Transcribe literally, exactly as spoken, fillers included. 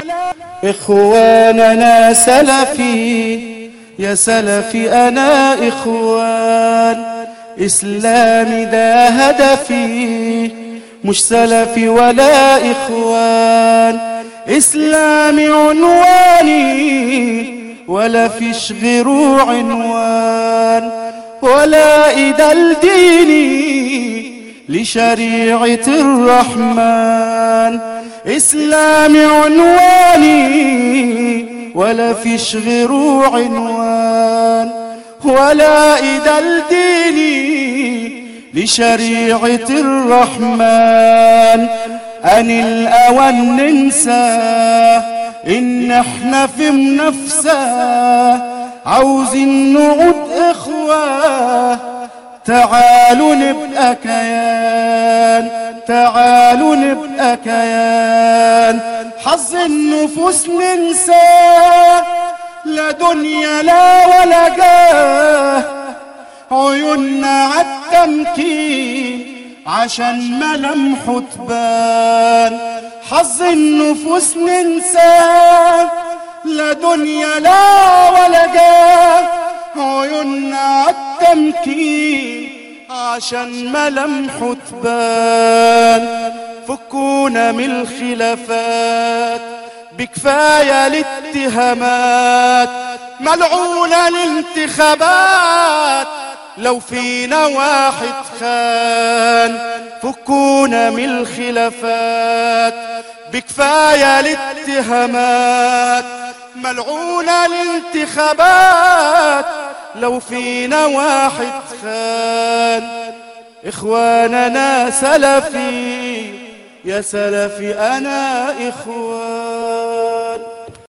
إخواننا سلفي يا سلفي أنا إخوان، إسلامي ده هدفي مش سلفي ولا إخوان، إسلامي عنواني ولا فيش غيره عنوان، ولا إيدا لديني لشريعة الرحمن، إسلامي عنواني ولا فيش غيره عنوان، ولا إيدا لديني لشريعة الرحمن. أن الأوان ننسى إن احنا في منافسة، عاوزين نعود إخوة، تعالوا نبقى كيان، تعالوا نبقى كيان. حظ النفوس ننسى، لا دنيا لا ولا جاه، عيوننا عالتمكين عشان ملامحه تبان. حظ النفوس ننسى، لا دنيا لا ولا جاه، عيوننا عالتمكين عشان ملامحه تبان. فكونا من الخلافات بكفاية الاتهامات، ملعونة الانتخابات لو فينا واحد خان. فكونا من الخلافات بكفاية الاتهامات، ملعونة الانتخابات لو فينا واحد خان. إخواننا سلفي يا سلفي أنا إخوان.